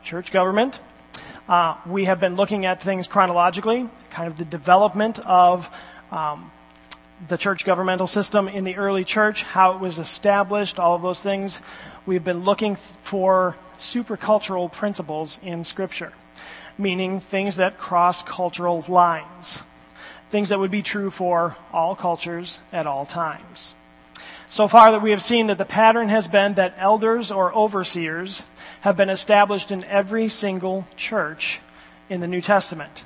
church government. We have been looking at things chronologically, kind of the development of the church governmental system in the early church, how it was established, all of those things. We've been looking for supercultural principles in Scripture, meaning things that cross cultural lines, things that would be true for all cultures at all times. So far that we have seen that the pattern has been that elders or overseers have been established in every single church in the New Testament.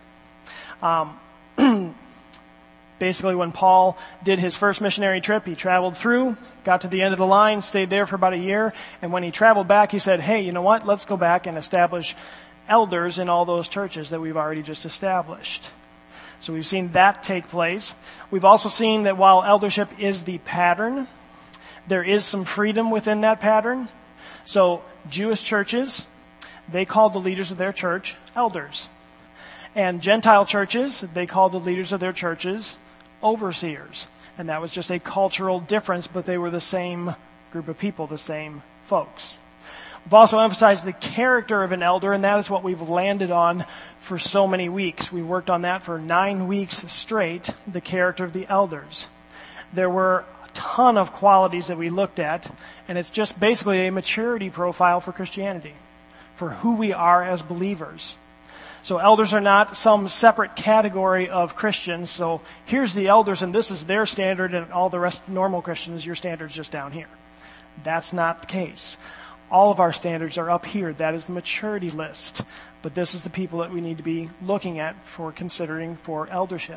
Basically, when Paul did his first missionary trip, he traveled through, got to the end of the line, stayed there for about a year, and when he traveled back, he said, hey, you know what, let's go back and establish elders in all those churches that we've already just established. So we've seen that take place. We've also seen that while eldership is the pattern, there is some freedom within that pattern. So Jewish churches, they called the leaders of their church elders. And Gentile churches, they called the leaders of their churches overseers. And that was just a cultural difference, but they were the same group of people, the same folks. We've also emphasized the character of an elder, and that is what we've landed on for so many weeks. We worked on that for 9 weeks straight, the character of the elders. There were a ton of qualities that we looked at, and it's just basically a maturity profile for Christianity, for who we are as believers. So elders are not some separate category of Christians. So here's the elders, and this is their standard, and all the rest normal Christians, your standard's just down here. That's not the case. All of our standards are up here. That is the maturity list. But this is the people that we need to be looking at for considering for eldership.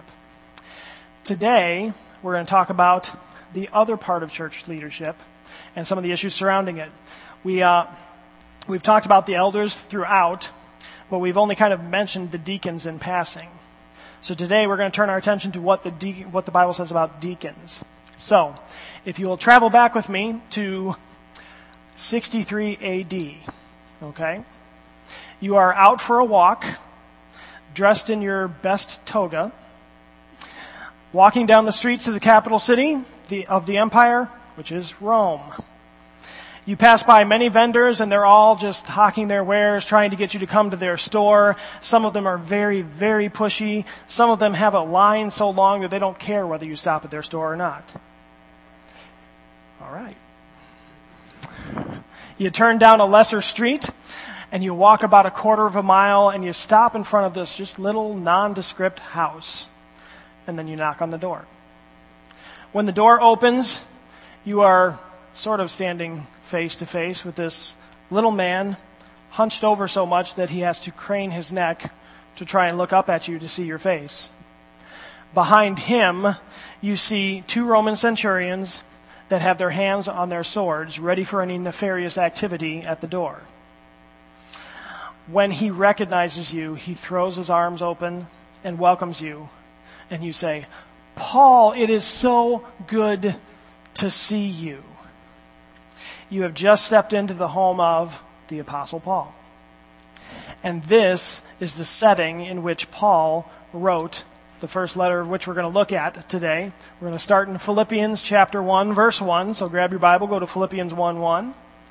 Today, we're going to talk about the other part of church leadership and some of the issues surrounding it. We've talked about the elders throughout, but we've only kind of mentioned the deacons in passing. So today we're going to turn our attention to what the Bible says about deacons. So, if you will travel back with me to 63 AD, okay? You are out for a walk, dressed in your best toga, walking down the streets of the capital city of the empire, which is Rome. You pass by many vendors, and they're all just hawking their wares, trying to get you to come to their store. Some of them are very, very pushy. Some of them have a line so long that they don't care whether you stop at their store or not. All right. You turn down a lesser street, and you walk about a quarter of a mile, and you stop in front of this just little nondescript house. And then you knock on the door. When the door opens, you are sort of standing face to face with this little man hunched over so much that he has to crane his neck to try and look up at you to see your face. Behind him, you see 2 Roman centurions that have their hands on their swords, ready for any nefarious activity at the door. When he recognizes you, he throws his arms open and welcomes you, and you say, "Paul, it is so good to see you." You have just stepped into the home of the Apostle Paul. And this is the setting in which Paul wrote the first letter of which we're going to look at today. We're going to start in Philippians chapter 1, verse 1. So grab your Bible, go to Philippians 1:1.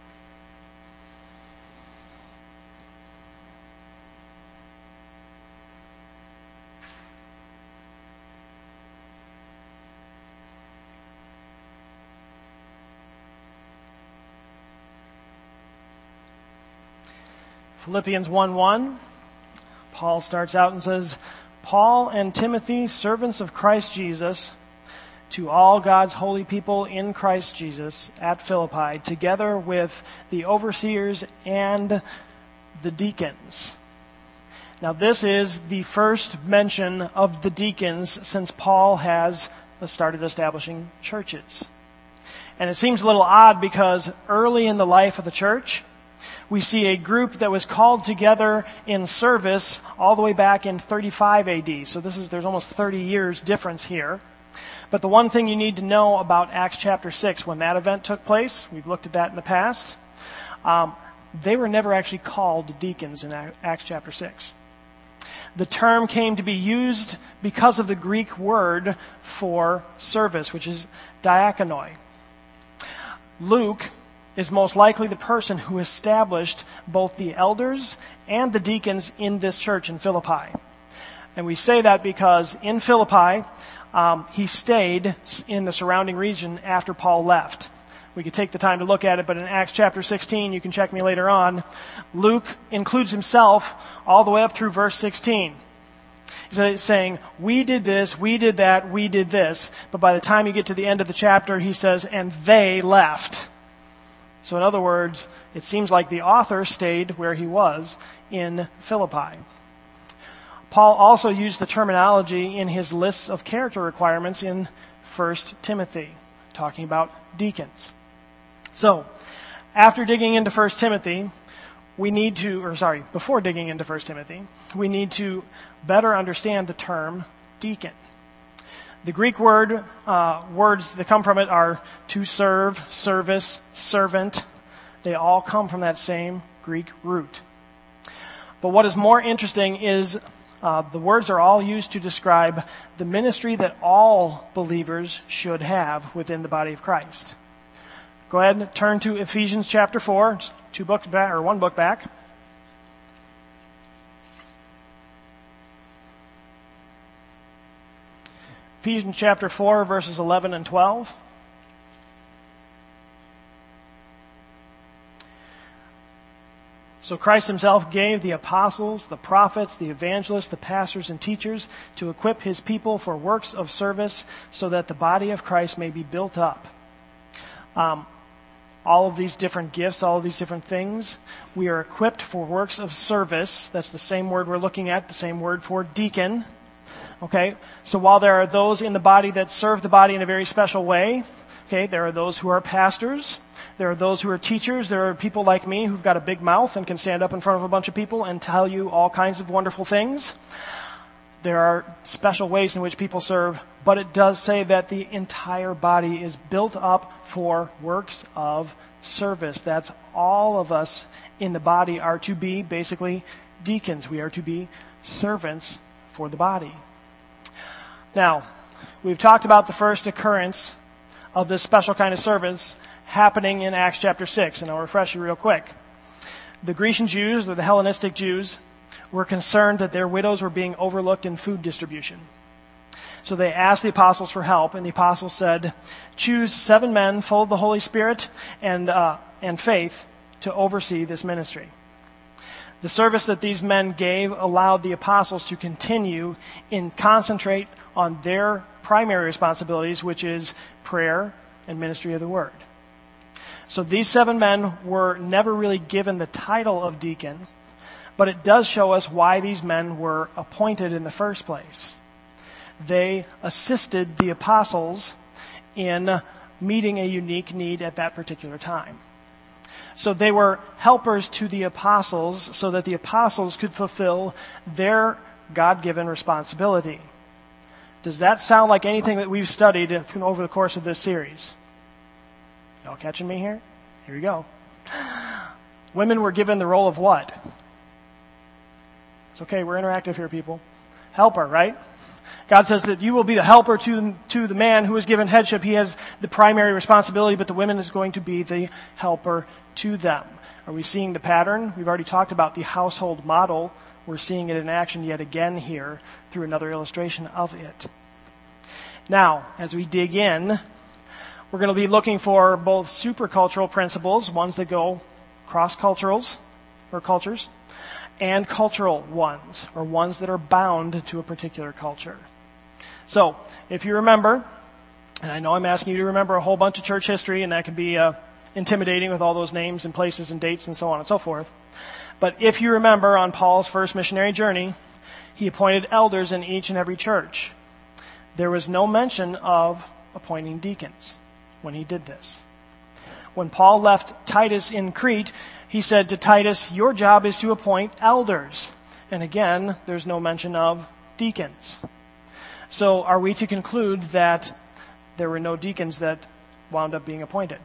Philippians 1:1, Paul starts out and says, "Paul and Timothy, servants of Christ Jesus, to all God's holy people in Christ Jesus at Philippi, together with the overseers and the deacons." Now this is the first mention of the deacons since Paul has started establishing churches. And it seems a little odd because early in the life of the church, we see a group that was called together in service all the way back in 35 AD. So there's almost 30 years difference here. But the one thing you need to know about Acts chapter 6, when that event took place, we've looked at that in the past, they were never actually called deacons in Acts chapter 6. The term came to be used because of the Greek word for service, which is diakonoi. Luke is most likely the person who established both the elders and the deacons in this church in Philippi. And we say that because in Philippi, he stayed in the surrounding region after Paul left. We could take the time to look at it, but in Acts chapter 16, you can check me later on, Luke includes himself all the way up through verse 16. He's saying, we did this, we did that, we did this. But by the time you get to the end of the chapter, he says, and they left. So in other words, it seems like the author stayed where he was in Philippi. Paul also used the terminology in his lists of character requirements in 1 Timothy, talking about deacons. So, after digging into 1 Timothy, before digging into 1 Timothy, we need to better understand the term deacon. The Greek words that come from it are to serve, service, servant. They all come from that same Greek root. But what is more interesting is the words are all used to describe the ministry that all believers should have within the body of Christ. Go ahead and turn to Ephesians chapter 4, one book back. Ephesians chapter 4, verses 11 and 12. So Christ himself gave the apostles, the prophets, the evangelists, the pastors, and teachers to equip his people for works of service so that the body of Christ may be built up. All of these different gifts, all of these different things, we are equipped for works of service. That's the same word we're looking at, the same word for deacon. Okay, so while there are those in the body that serve the body in a very special way, okay, there are those who are pastors, there are those who are teachers, there are people like me who've got a big mouth and can stand up in front of a bunch of people and tell you all kinds of wonderful things. There are special ways in which people serve, but it does say that the entire body is built up for works of service. That's all of us in the body are to be basically deacons. We are to be servants for the body. Now, we've talked about the first occurrence of this special kind of service happening in Acts chapter 6, and I'll refresh you real quick. The Grecian Jews, or the Hellenistic Jews, were concerned that their widows were being overlooked in food distribution. So they asked the apostles for help, and the apostles said, choose 7 men full of the Holy Spirit and faith to oversee this ministry. The service that these men gave allowed the apostles to continue and concentrate on their primary responsibilities, which is prayer and ministry of the word. So these 7 men were never really given the title of deacon, but it does show us why these men were appointed in the first place. They assisted the apostles in meeting a unique need at that particular time. So they were helpers to the apostles so that the apostles could fulfill their God-given responsibility. Does that sound like anything that we've studied over the course of this series? Y'all catching me here? Here we go. Women were given the role of what? It's okay, we're interactive here, people. Helper, right? God says that you will be the helper to the man who is given headship. He has the primary responsibility, but the woman is going to be the helper to them. Are we seeing the pattern? We've already talked about the household model. We're seeing it in action yet again here through another illustration of it. Now, as we dig in, we're going to be looking for both supercultural principles, ones that go cross-culturals or cultures, and cultural ones, or ones that are bound to a particular culture. So, if you remember, and I know I'm asking you to remember a whole bunch of church history, and that can be intimidating with all those names and places and dates and so on and so forth. But if you remember, on Paul's first missionary journey, he appointed elders in each and every church. There was no mention of appointing deacons when he did this. When Paul left Titus in Crete, he said to Titus, your job is to appoint elders. And again, there's no mention of deacons. So are we to conclude that there were no deacons that wound up being appointed?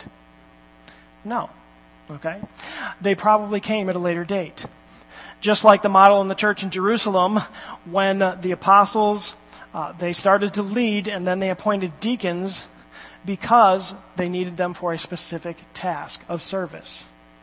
No. Okay? They probably came at a later date. Just like the model in the church in Jerusalem, when the apostles, they started to lead and then they appointed deacons, because they needed them for a specific task of service.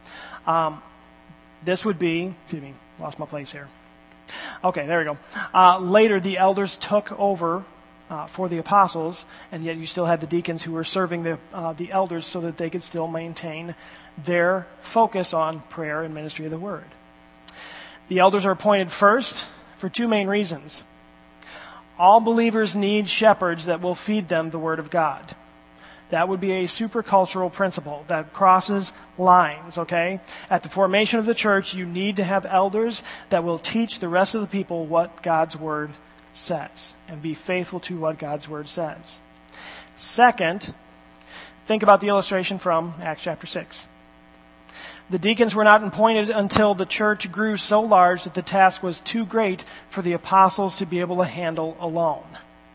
This would be, lost my place here. Okay, there we go. Later, the elders took over for the apostles, and yet you still had the deacons who were serving the elders so that they could still maintain their focus on prayer and ministry of the word. The elders are appointed first for two main reasons. All believers need shepherds that will feed them the word of God. That would be a supercultural principle that crosses lines, okay? At the formation of the church, you need to have elders that will teach the rest of the people what God's word says and be faithful to what God's word says. Second, think about the illustration from Acts chapter 6. The deacons were not appointed until the church grew so large that the task was too great for the apostles to be able to handle alone.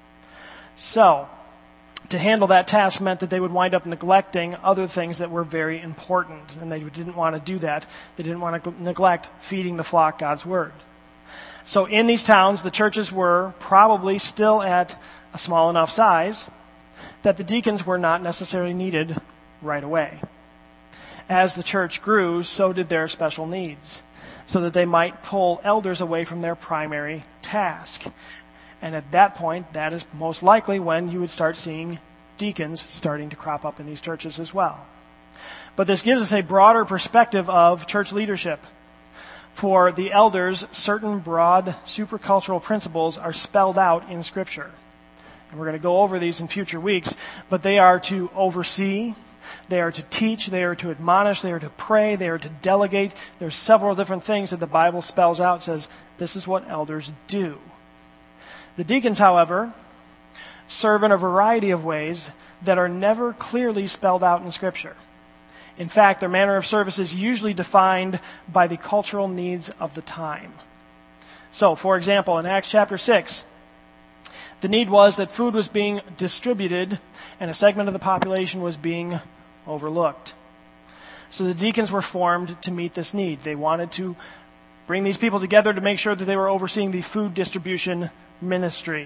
So, to handle that task meant that they would wind up neglecting other things that were very important, and they didn't want to do that. They didn't want to neglect feeding the flock God's word. So in these towns, the churches were probably still at a small enough size that the deacons were not necessarily needed right away. As the church grew, so did their special needs, so that they might pull elders away from their primary task. And at that point, that is most likely when you would start seeing deacons starting to crop up in these churches as well. But this gives us a broader perspective of church leadership. For the elders, certain broad supercultural principles are spelled out in Scripture. And we're going to go over these in future weeks, but they are to oversee, they are to teach, they are to admonish, they are to pray, they are to delegate. There's several different things that the Bible spells out, says this is what elders do. The deacons, however, serve in a variety of ways that are never clearly spelled out in Scripture. In fact, their manner of service is usually defined by the cultural needs of the time. So, for example, in Acts chapter 6, the need was that food was being distributed and a segment of the population was being overlooked. So the deacons were formed to meet this need. They wanted to bring these people together to make sure that they were overseeing the food distribution ministry.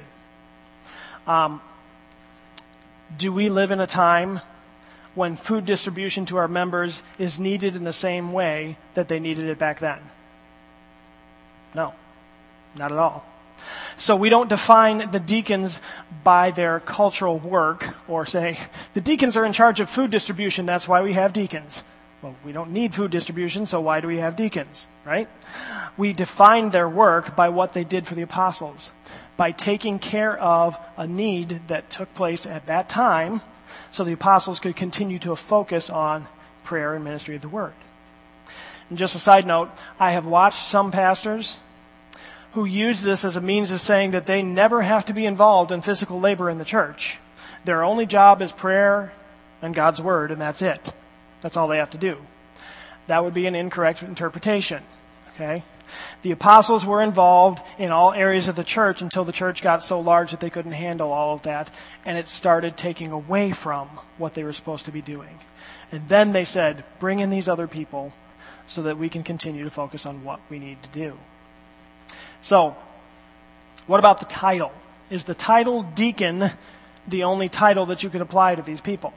Do we live in a time when food distribution to our members is needed in the same way that they needed it back then? No, not at all. So we don't define the deacons by their cultural work or say, the deacons are in charge of food distribution, that's why we have deacons. Well, we don't need food distribution, so why do we have deacons, right? We define their work by what they did for the apostles, by taking care of a need that took place at that time so the apostles could continue to focus on prayer and ministry of the word. And just a side note, I have watched some pastors who use this as a means of saying that they never have to be involved in physical labor in the church. Their only job is prayer and God's word, and that's it. That's all they have to do. That would be an incorrect interpretation. Okay? The apostles were involved in all areas of the church until the church got so large that they couldn't handle all of that, and it started taking away from what they were supposed to be doing. And then they said, bring in these other people so that we can continue to focus on what we need to do. So, what about the title? Is the title deacon the only title that you could apply to these people?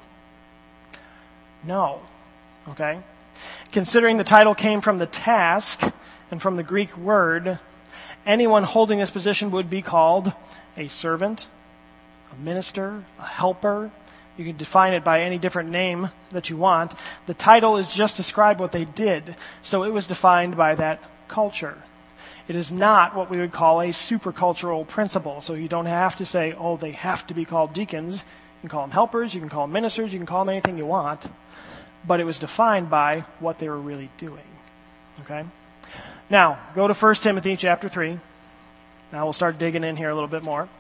No. Okay? Considering the title came from the task and from the Greek word, anyone holding this position would be called a servant, a minister, a helper. You can define it by any different name that you want. The title is just describe what they did, so it was defined by that culture. It is not what we would call a supercultural principle. So you don't have to say, oh, they have to be called deacons. You can call them helpers, you can call them ministers, you can call them anything you want. But it was defined by what they were really doing. Okay? Now, go to 1 Timothy chapter 3. Now we'll start digging in here a little bit more.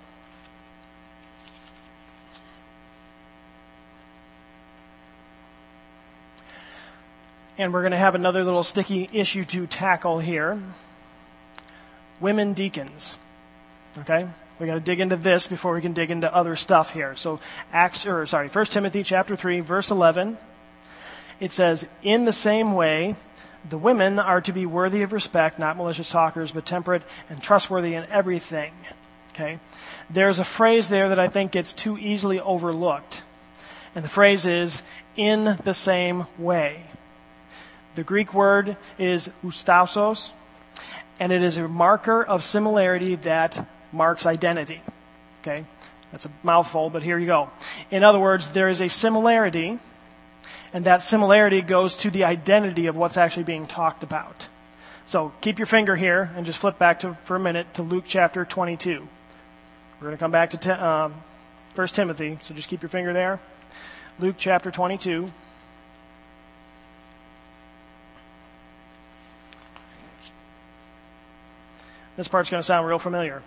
And we're going to have another little sticky issue to tackle here. Women deacons. Okay? We got to dig into this before we can dig into other stuff here. So 1 Timothy chapter 3 verse 11. It says, "In the same way, the women are to be worthy of respect, not malicious talkers, but temperate and trustworthy in everything." Okay? There's a phrase there that I think gets too easily overlooked. And the phrase is, in the same way. The Greek word is oustasos, and it is a marker of similarity that marks identity. Okay? That's a mouthful, but here you go. In other words, there is a similarity, and that similarity goes to the identity of what's actually being talked about. So keep your finger here and just flip back for a minute to Luke chapter 22. We're going to come back to 1 Timothy, so just keep your finger there. Luke chapter 22. This part's going to sound real familiar.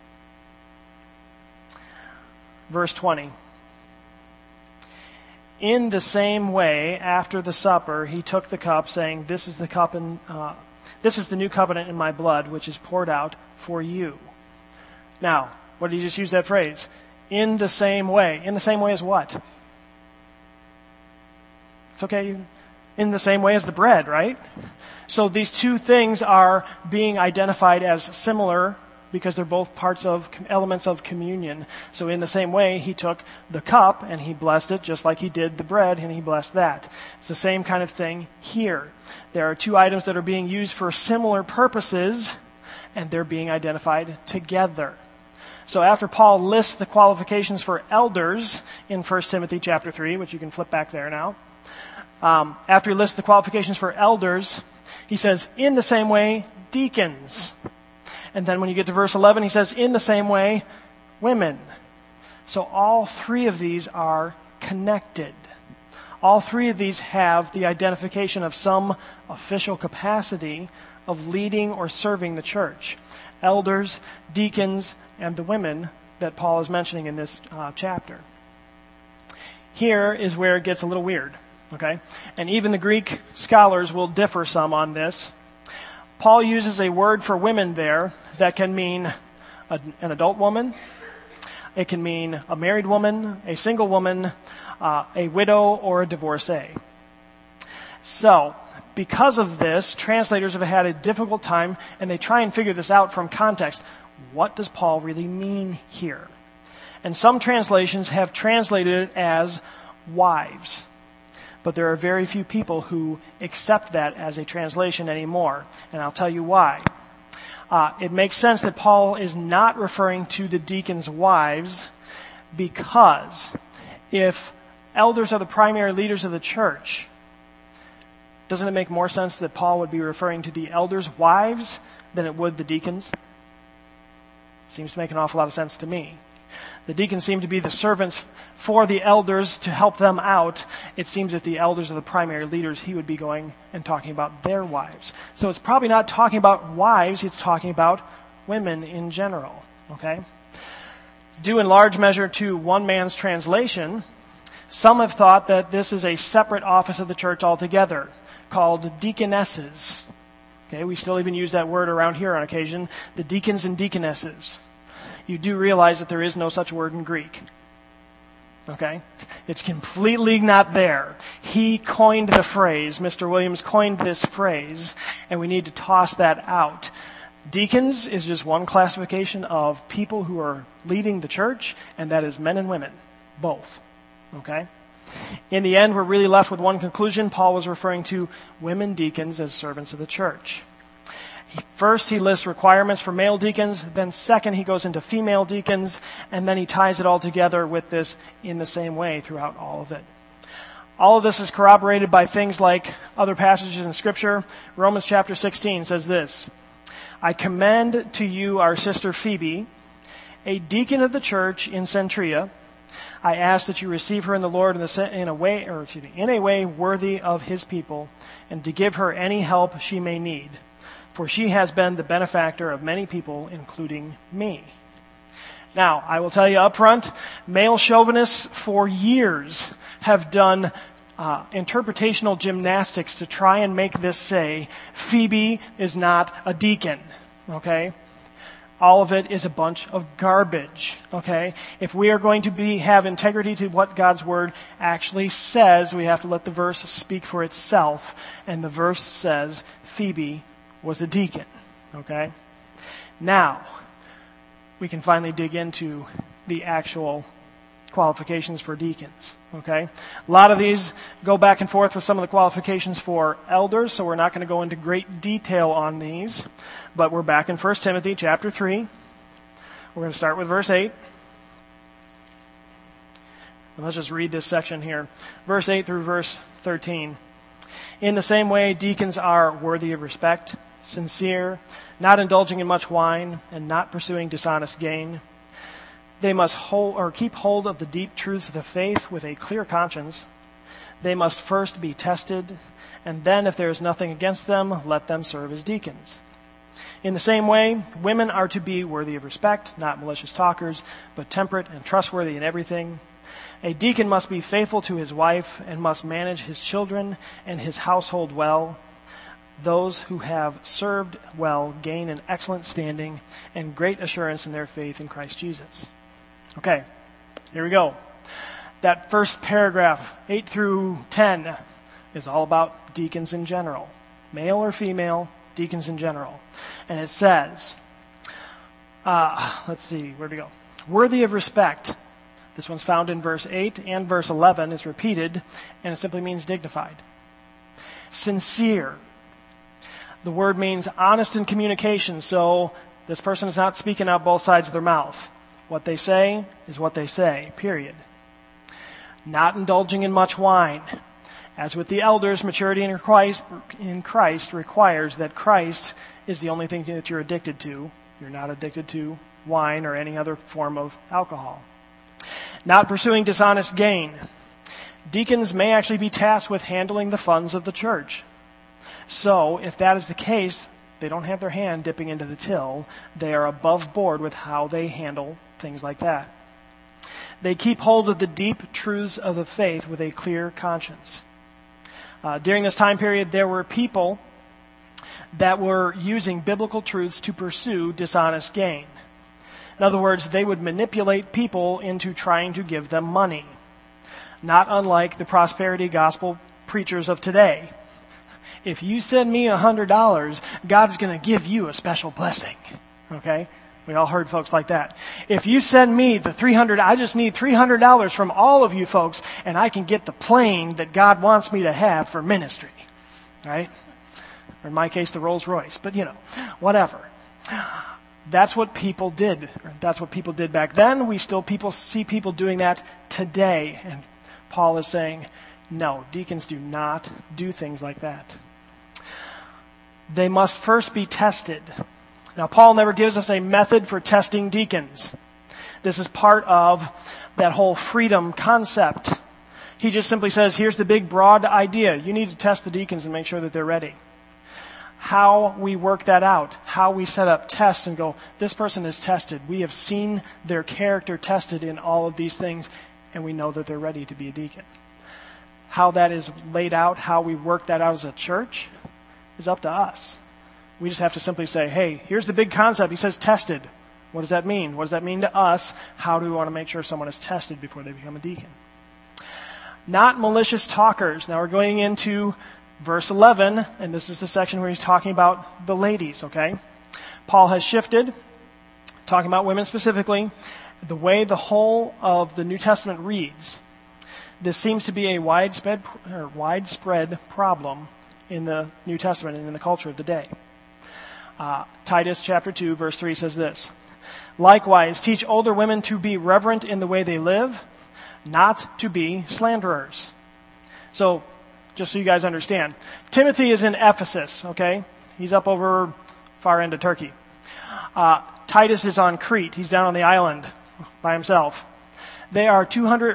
Verse 20. In the same way, after the supper, he took the cup, saying, "This is the cup and this is the new covenant in my blood, which is poured out for you." Now, what did he just use that phrase? In the same way. In the same way as what? It's okay. In the same way as the bread, right? So these two things are being identified as similar because they're both parts of elements of communion. So in the same way, he took the cup and he blessed it just like he did the bread and he blessed that. It's the same kind of thing here. There are two items that are being used for similar purposes and they're being identified together. So after Paul lists the qualifications for elders in 1 Timothy chapter 3, which you can flip back there now, after he lists the qualifications for elders, he says, in the same way, deacons. And then when you get to verse 11, he says, in the same way, women. So all three of these are connected. All three of these have the identification of some official capacity of leading or serving the church. Elders, deacons, and the women that Paul is mentioning in this chapter. Here is where it gets a little weird. Okay? And even the Greek scholars will differ some on this. Paul uses a word for women there that can mean an adult woman. It can mean a married woman, a single woman, a widow, or a divorcee. So, because of this, translators have had a difficult time, and they try and figure this out from context. What does Paul really mean here? And some translations have translated it as wives. But there are very few people who accept that as a translation anymore. And I'll tell you why. It makes sense that Paul is not referring to the deacons' wives because if elders are the primary leaders of the church, doesn't it make more sense that Paul would be referring to the elders' wives than it would the deacons? Seems to make an awful lot of sense to me. The deacons seem to be the servants for the elders to help them out. It seems that the elders are the primary leaders. He would be going and talking about their wives. So it's probably not talking about wives. It's talking about women in general. Okay? Due in large measure to one man's translation, some have thought that this is a separate office of the church altogether called deaconesses. Okay? We still even use that word around here on occasion. The deacons and deaconesses. You do realize that there is no such word in Greek. Okay? It's completely not there. He coined the phrase, Mr. Williams coined this phrase, and we need to toss that out. Deacons is just one classification of people who are leading the church, and that is men and women, both. Okay? In the end, we're really left with one conclusion. Paul was referring to women deacons as servants of the church. First, he lists requirements for male deacons. Then second, he goes into female deacons. And then he ties it all together with this in the same way throughout all of it. All of this is corroborated by things like other passages in Scripture. Romans chapter 16 says this, I commend to you our sister Phoebe, a deacon of the church in Centria. I ask that you receive her in the Lord in a way worthy of his people, and to give her any help she may need. For she has been the benefactor of many people, including me. Now, I will tell you up front, male chauvinists for years have done interpretational gymnastics to try and make this say, Phoebe is not a deacon. Okay? All of it is a bunch of garbage. Okay? If we are going to have integrity to what God's Word actually says, we have to let the verse speak for itself. And the verse says, Phoebe was a deacon. Okay? Now, we can finally dig into the actual qualifications for deacons. Okay? A lot of these go back and forth with some of the qualifications for elders, so we're not going to go into great detail on these. But we're back in 1 Timothy chapter 3. We're going to start with verse 8. And let's just read this section here. Verse 8 through verse 13. In the same way, deacons are worthy of respect, sincere, not indulging in much wine, and not pursuing dishonest gain. They must keep hold of the deep truths of the faith with a clear conscience. They must first be tested, and then, if there is nothing against them, let them serve as deacons. In the same way, women are to be worthy of respect, not malicious talkers, but temperate and trustworthy in everything. A deacon must be faithful to his wife and must manage his children and his household well. Those who have served well gain an excellent standing and great assurance in their faith in Christ Jesus. Okay, here we go. That first paragraph, 8 through 10, is all about deacons in general. Male or female, deacons in general. And it says, let's see, where'd we go? Worthy of respect. This one's found in verse 8 and verse 11. It's repeated, and it simply means dignified. Sincere. The word means honest in communication, so this person is not speaking out both sides of their mouth. What they say is what they say, period. Not indulging in much wine. As with the elders, maturity in Christ requires that Christ is the only thing that you're addicted to. You're not addicted to wine or any other form of alcohol. Not pursuing dishonest gain. Deacons may actually be tasked with handling the funds of the church. So, if that is the case, they don't have their hand dipping into the till. They are above board with how they handle things like that. They keep hold of the deep truths of the faith with a clear conscience. During this time period, there were people that were using biblical truths to pursue dishonest gain. In other words, they would manipulate people into trying to give them money. Not unlike the prosperity gospel preachers of today. If you send me $100, God's going to give you a special blessing. Okay? We all heard folks like that. If you send me the $300, I just need $300 from all of you folks, and I can get the plane that God wants me to have for ministry. Right? Or in my case, the Rolls Royce. But, whatever. That's what people did. That's what people did back then. We still see people doing that today. And Paul is saying, no, deacons do not do things like that. They must first be tested. Now, Paul never gives us a method for testing deacons. This is part of that whole freedom concept. He just simply says, here's the big, broad idea. You need to test the deacons and make sure that they're ready. How we work that out, how we set up tests and go, this person is tested. We have seen their character tested in all of these things, and we know that they're ready to be a deacon. How that is laid out, how we work that out as a church, is up to us. We just have to simply say, hey, here's the big concept. He says tested. What does that mean? What does that mean to us? How do we want to make sure someone is tested before they become a deacon? Not malicious talkers. Now we're going into verse 11, and this is the section where he's talking about the ladies, okay? Paul has shifted, talking about women specifically, the way the whole of the New Testament reads. This seems to be a widespread problem in the New Testament and in the culture of the day. Titus chapter 2, verse 3 says this, likewise, teach older women to be reverent in the way they live, not to be slanderers. So, just so you guys understand, Timothy is in Ephesus, okay? He's up over far end of Turkey. Titus is on Crete. He's down on the island by himself. They are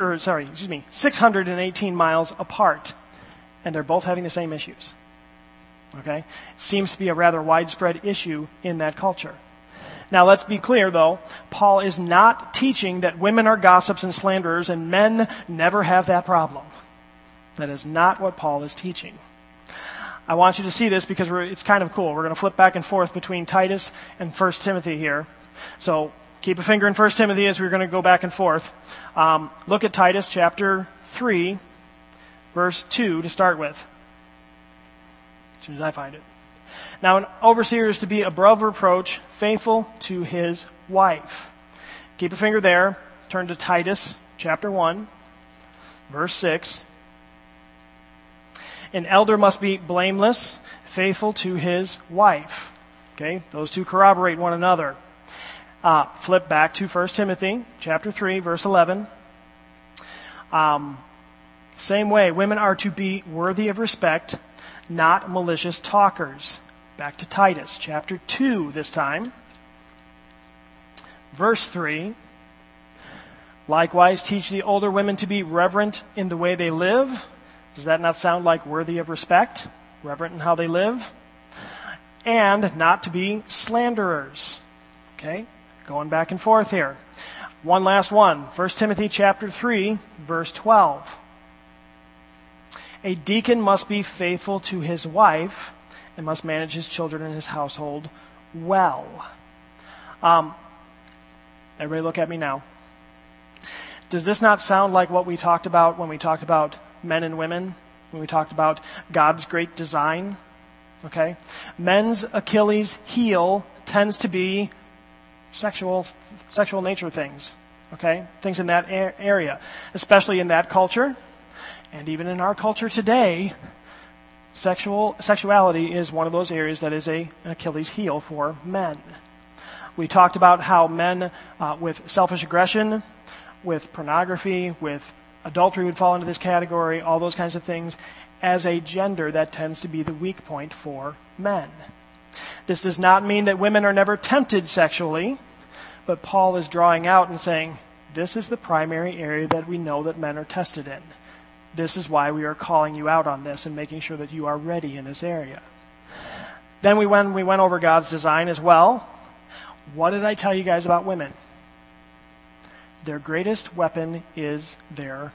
618 miles apart, and they're both having the same issues. Okay? Seems to be a rather widespread issue in that culture. Now, let's be clear, though. Paul is not teaching that women are gossips and slanderers and men never have that problem. That is not what Paul is teaching. I want you to see this because it's kind of cool. We're going to flip back and forth between Titus and 1 Timothy here. So keep a finger in 1 Timothy as we're going to go back and forth. Look at Titus chapter 3, verse 2 to start with. As soon as I find it. Now, an overseer is to be above reproach, faithful to his wife. Keep a finger there. Turn to Titus chapter 1, verse 6. An elder must be blameless, faithful to his wife. Okay, those two corroborate one another. Flip back to 1 Timothy chapter 3, verse 11. Same way, women are to be worthy of respect, not malicious talkers. Back to Titus chapter 2 this time. Verse 3. Likewise, teach the older women to be reverent in the way they live. Does that not sound like worthy of respect? Reverent in how they live? And not to be slanderers. Okay, going back and forth here. One last one. 1 Timothy chapter 3, verse 12. A deacon must be faithful to his wife and must manage his children and his household well. Everybody look at me now. Does this not sound like what we talked about when we talked about men and women? When we talked about God's great design? Okay? Men's Achilles heel tends to be sexual nature things. Okay? Things in that area. Especially in that culture. And even in our culture today, sexuality is one of those areas that is an Achilles heel for men. We talked about how men with selfish aggression, with pornography, with adultery would fall into this category, all those kinds of things. As a gender, that tends to be the weak point for men. This does not mean that women are never tempted sexually, but Paul is drawing out and saying, this is the primary area that we know that men are tested in. This is why we are calling you out on this and making sure that you are ready in this area. Then we went over God's design as well. What did I tell you guys about women? Their greatest weapon is their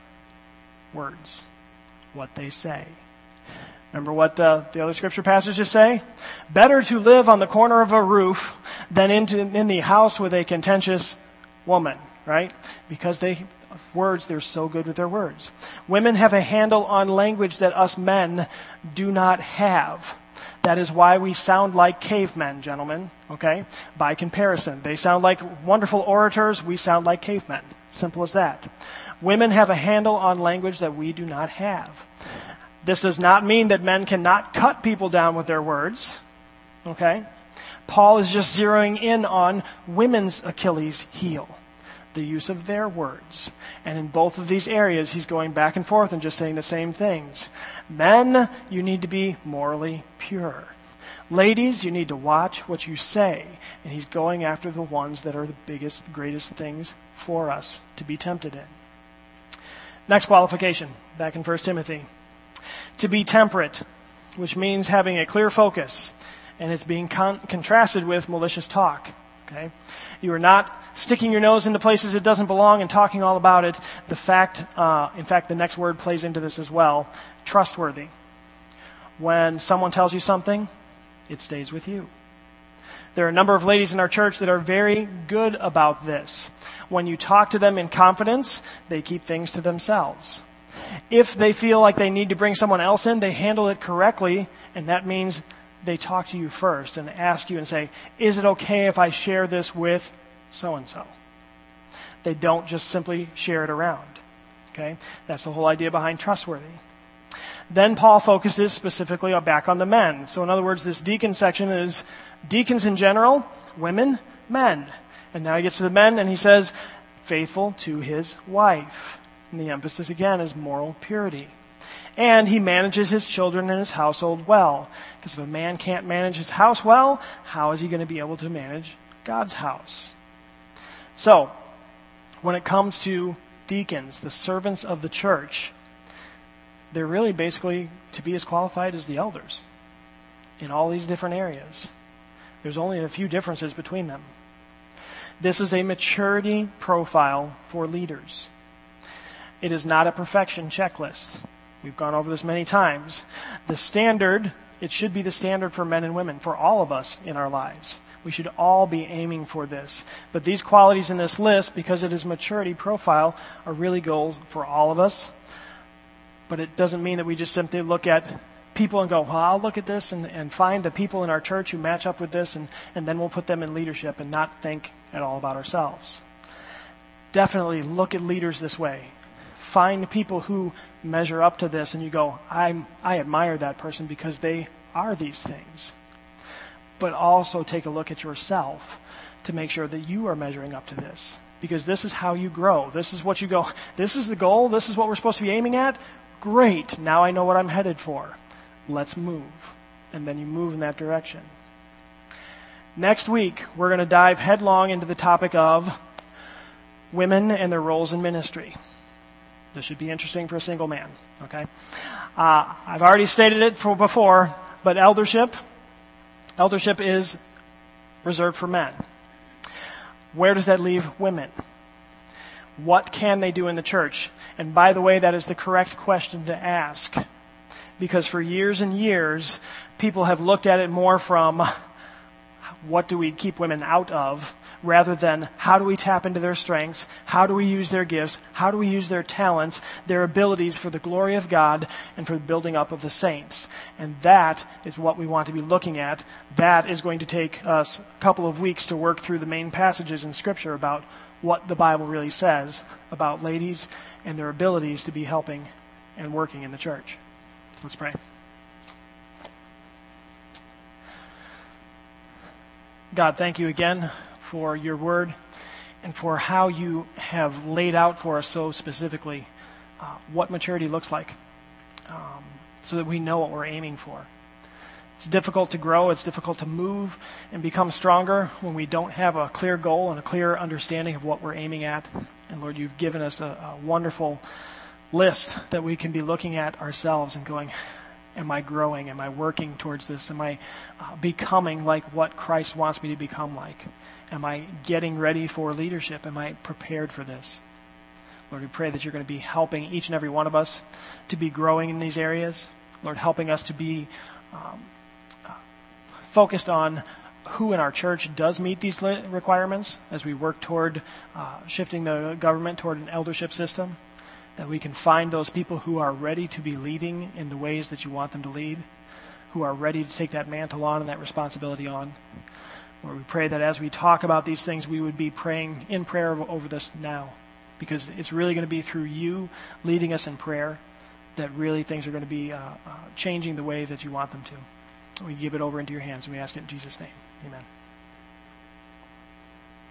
words, what they say. Remember what the other scripture passages say? Better to live on the corner of a roof than in the house with a contentious woman, right? Because they're so good with their words. Women have a handle on language that us men do not have. That is why we sound like cavemen, gentlemen, okay? By comparison. They sound like wonderful orators. We sound like cavemen. Simple as that. Women have a handle on language that we do not have. This does not mean that men cannot cut people down with their words, okay? Paul is just zeroing in on women's Achilles heel, the use of their words. And in both of these areas, he's going back and forth and just saying the same things. Men, you need to be morally pure. Ladies, you need to watch what you say. And he's going after the ones that are the biggest, the greatest things for us to be tempted in. Next qualification, back in 1 Timothy. To be temperate, which means having a clear focus. And it's being contrasted with malicious talk. Okay? You are not sticking your nose into places it doesn't belong and talking all about it. In fact, the next word plays into this as well. Trustworthy. When someone tells you something, it stays with you. There are a number of ladies in our church that are very good about this. When you talk to them in confidence, they keep things to themselves. If they feel like they need to bring someone else in, they handle it correctly, and that means they talk to you first and ask you and say, is it okay if I share this with so-and-so? They don't just simply share it around. Okay? That's the whole idea behind trustworthy. Then Paul focuses specifically back on the men. So in other words, this deacon section is deacons in general, women, men. And now he gets to the men and he says, faithful to his wife. And the emphasis again is moral purity. And he manages his children and his household well. Because if a man can't manage his house well, how is he going to be able to manage God's house? So, when it comes to deacons, the servants of the church, they're really basically to be as qualified as the elders in all these different areas. There's only a few differences between them. This is a maturity profile for leaders. It is not a perfection checklist. We've gone over this many times. The standard, it should be the standard for men and women, for all of us in our lives. We should all be aiming for this. But these qualities in this list, because it is maturity profile, are really goals for all of us. But it doesn't mean that we just simply look at people and go, well, I'll look at this and find the people in our church who match up with this, and then we'll put them in leadership and not think at all about ourselves. definitely look at leaders this way. Find people who measure up to this, and you go, I admire that person because they are these things. But also take a look at yourself to make sure that you are measuring up to this. Because this is how you grow. This is what you go, this is the goal, this is what we're supposed to be aiming at. Great, now I know what I'm headed for. Let's move. And then you move in that direction. Next week, we're going to dive headlong into the topic of women and their roles in ministry. This should be interesting for a single man, okay? I've already stated it before, but eldership is reserved for men. Where does that leave women? What can they do in the church? And by the way, that is the correct question to ask. Because for years and years, people have looked at it more from what do we keep women out of, rather than how do we tap into their strengths, how do we use their gifts, how do we use their talents, their abilities for the glory of God and for the building up of the saints. And that is what we want to be looking at. That is going to take us a couple of weeks to work through the main passages in Scripture about what the Bible really says about ladies and their abilities to be helping and working in the church. Let's pray. God, thank you again for your word and for how you have laid out for us so specifically what maturity looks like, so that we know what we're aiming for. It's difficult to grow, it's difficult to move and become stronger when we don't have a clear goal and a clear understanding of what we're aiming at. And Lord, you've given us a wonderful list that we can be looking at ourselves and going, am I growing? Am I working towards this? Am I becoming like what Christ wants me to become like? Am I getting ready for leadership? Am I prepared for this? Lord, we pray that you're going to be helping each and every one of us to be growing in these areas. Lord, helping us to be focused on who in our church does meet these requirements as we work toward shifting the government toward an eldership system, that we can find those people who are ready to be leading in the ways that you want them to lead, who are ready to take that mantle on and that responsibility on. Lord, we pray that as we talk about these things, we would be praying in prayer over this now, because it's really going to be through you leading us in prayer that really things are going to be changing the way that you want them to. We give it over into your hands, and we ask it in Jesus' name. Amen.